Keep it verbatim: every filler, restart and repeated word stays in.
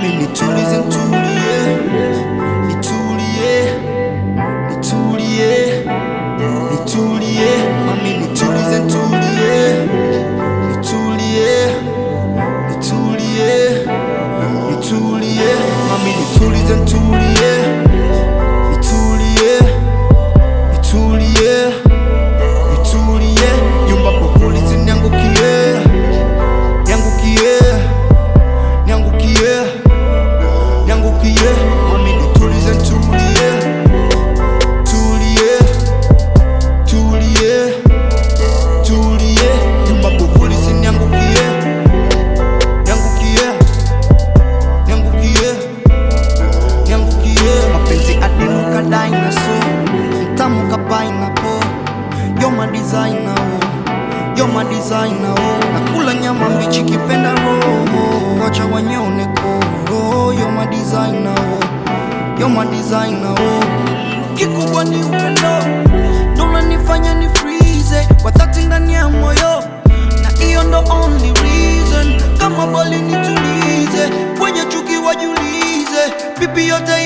mami nitulize nitulie, nitulie, nitulie, nitulie, mami nitulize nitulie, nitulie, nitulie, nitulie, mami nitulize nitulie, nitulie, nitulie, nitulie, yumba populizi niangukie, niangukie, niangukie, niangukie, mami nitulize nitulie, tulie, tulie, tulie, yumba populizi niangukie, niangukie, niangukie, niangukie, mapenzi adinuka dinosaur, mtamu ka pineapple, you're my designer, oh, you're my designer, oh, nakula nyama mbichi kipenda roho, wacha wanyone koro, you're my designer, oh, you're my designer, oh, kikubwa ni upendo, ndo unanifanya ni freeze, kwa dhati ndani ya moyo, na iyo ndo only reason, kama boli nitulize, wenye chuki wajulize, pipi yote